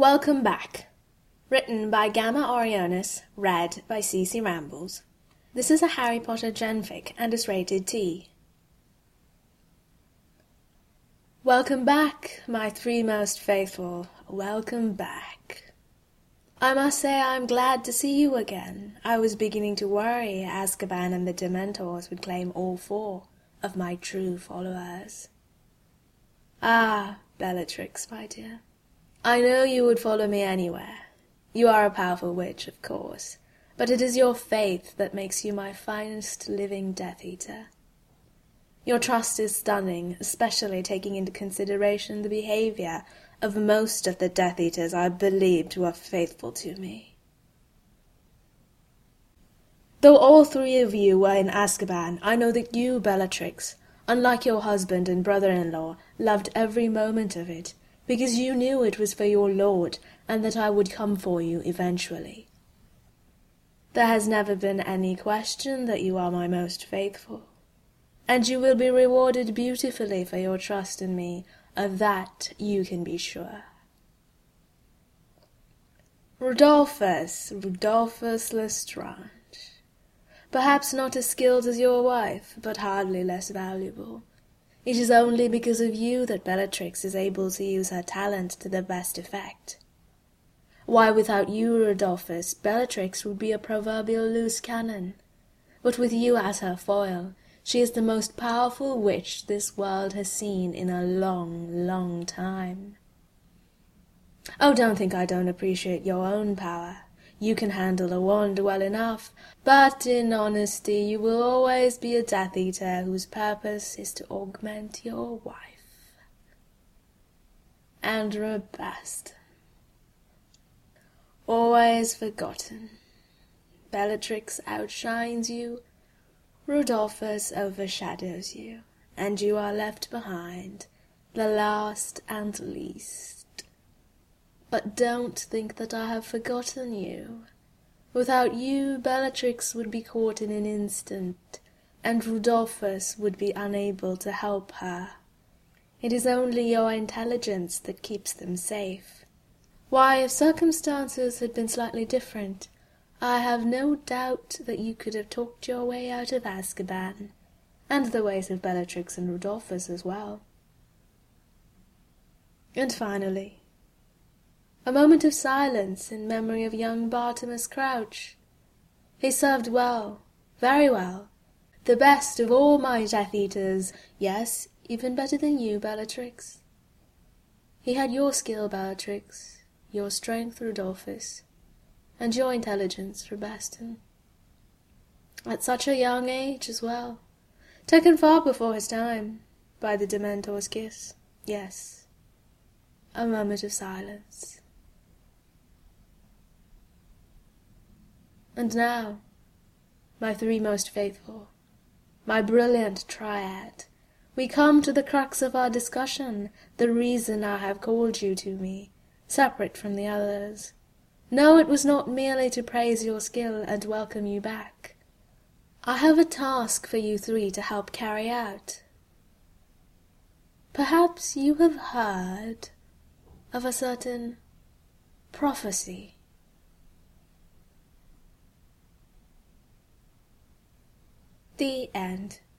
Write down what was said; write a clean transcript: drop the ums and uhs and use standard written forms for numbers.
Welcome Back. Written by Gamma Orionis, read by CC Rambles. This is a Harry Potter genfic and is rated T. Welcome back, my three most faithful. Welcome back. I must say I'm glad to see you again. I was beginning to worry Azkaban and the Dementors would claim all four of my true followers. Ah, Bellatrix, my dear. I know you would follow me anywhere. You are a powerful witch, of course, but it is your faith that makes you my finest living Death Eater. Your trust is stunning, especially taking into consideration the behavior of most of the Death Eaters I believed were faithful to me. Though all three of you were in Azkaban, I know that you, Bellatrix, unlike your husband and brother-in-law, loved every moment of it, because you knew it was for your Lord, and that I would come for you eventually. There has never been any question that you are my most faithful, and you will be rewarded beautifully for your trust in me, of that you can be sure. Rodolphus Lestrange. Perhaps not as skilled as your wife, but hardly less valuable. It is only because of you that Bellatrix is able to use her talent to the best effect. Why, without you, Rodolphus, Bellatrix would be a proverbial loose cannon. But with you as her foil, she is the most powerful witch this world has seen in a long, long time. Oh, don't think I don't appreciate your own power. You can handle a wand well enough, but in honesty you will always be a Death Eater whose purpose is to augment your wife. Andrew Bast. Always forgotten. Bellatrix outshines you, Rodolphus overshadows you, and you are left behind, the last and least. But don't think that I have forgotten you. Without you, Bellatrix would be caught in an instant, and Rodolphus would be unable to help her. It is only your intelligence that keeps them safe. Why, if circumstances had been slightly different, I have no doubt that you could have talked your way out of Azkaban, and the ways of Bellatrix and Rodolphus as well. And finally, a moment of silence in memory of young Bartimus Crouch. He served well, very well, the best of all my Death Eaters, yes, even better than you, Bellatrix. He had your skill, Bellatrix, your strength, Rodolphus, and your intelligence, Robaston. At such a young age as well, taken far before his time, by the Dementor's kiss, yes. A moment of silence. And now, my three most faithful, my brilliant triad, we come to the crux of our discussion, the reason I have called you to me, separate from the others. No, it was not merely to praise your skill and welcome you back. I have a task for you three to help carry out. Perhaps you have heard of a certain prophecy. The end.